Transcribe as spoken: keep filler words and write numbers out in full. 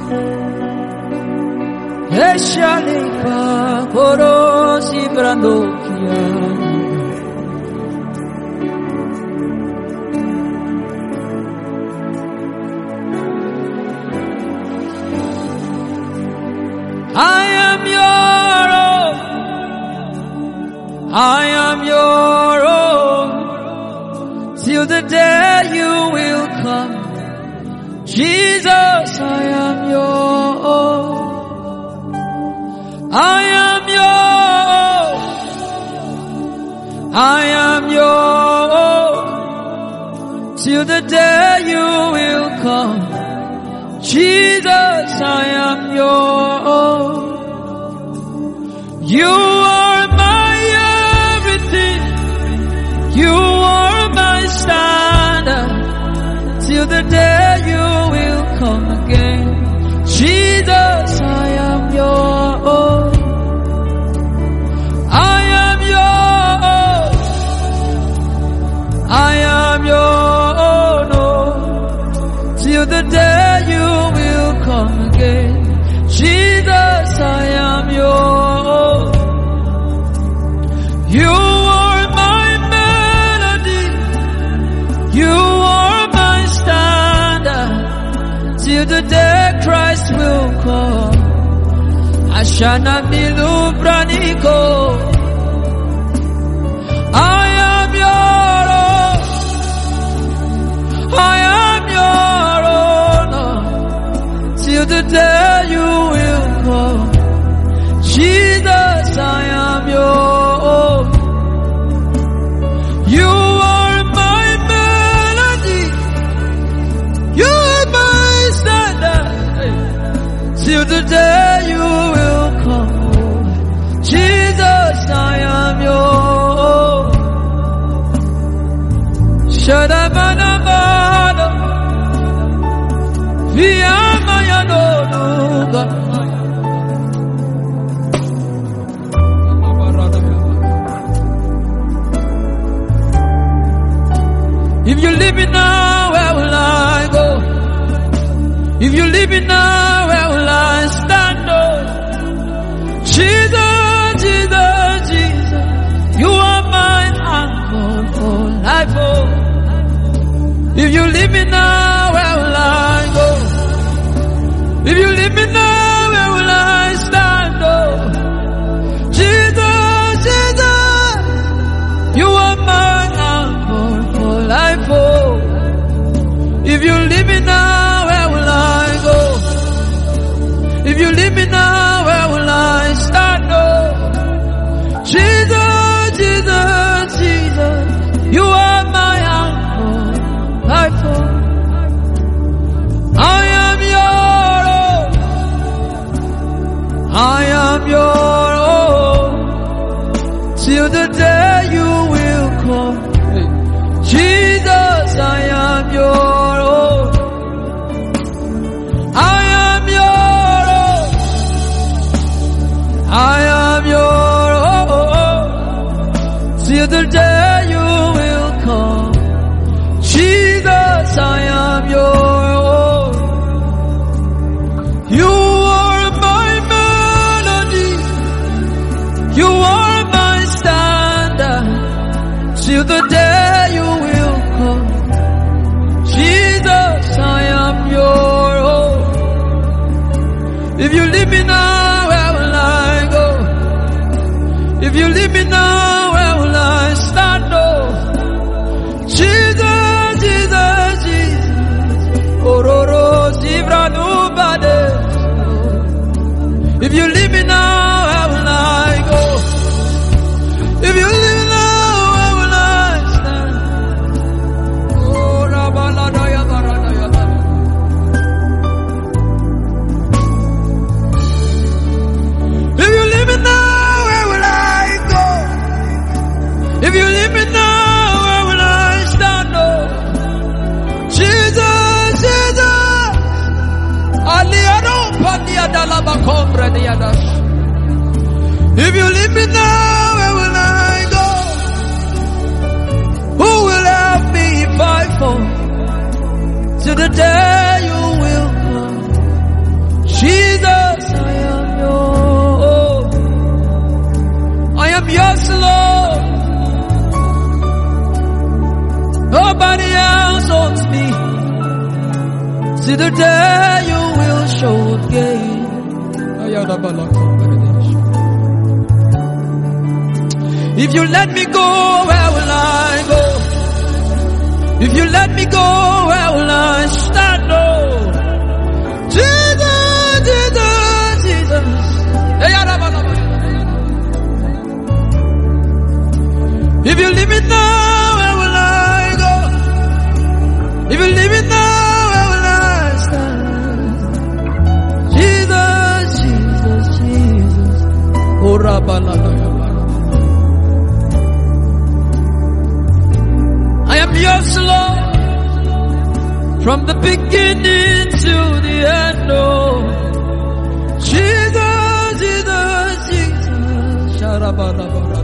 Eshalipa korosi brandokia. I am your own. I am your own. Till the day you will come. Jesus, I am your own. I am your own. I am your own. Till the day you will come. Jesus, I am your own. You are my everything. You are my standard. Till the day you will come again. Jesus, I am your own. I am your own. I am your own. Oh. Till the day you will come again. Jesus, I am your own. You are my melody. You are my standard. Till the day Christ will come. Ashana milu braniko. I am your own. I am your own. Till the day you will come. Jesus, I am your own. You are my melody. You are my standard. Till the day you will come. Jesus, I am your own. Shadamanamana. Viyamayanonuga. If you leave me now, where will I go? If you leave me now, where will I stand? Oh, Jesus, Jesus, Jesus, you are my anchor for life. Oh, if you leave me now, where will I go? If you leave me now, where will I stand? Oh, Jesus, Jesus, you are my anchor for life. Oh, if you leave me now, where will I go? If you leave me now, where will I stand? Oh, Jesus, Jesus, Jesus, you are my anchor, life. Oh, I am your own. I am your own. Till the day you will come. Jesus, I am your own. I am your own. I am your own. Till the day you will come. Jesus, I am your own. You are my melody. You are my standard. Till the day you will come. Jesus, I am your own. If you leave me now, where will I go? If you leave me now, where will I stand? Oh, Jesus, Jesus, Jesus. Ororo zibranu bade. If you leave me now, where will I go? If you leave me now, where will I stand? Oh, Rabaladaya Baradaya. If you leave me now, where will I go? If you leave me now, where will I stand? Oh, Jesus, Jesus. Aliado Padiada Labacombra Diadash. If you leave me now, where will I go? Who will help me if I fall? To the day you will come. me. See the day you will show again. If you let me go, where will I go? If you let me go, where will I stand? Oh, Jesus, Jesus, Jesus. If you leave me now, where will I go? If you leave me now, where will I stand? Jesus, Jesus, Jesus. Oh, Rabbalala. I am yours, Lord, from the beginning to the end. Oh, Jesus, Jesus, Jesus. Sharabarabara.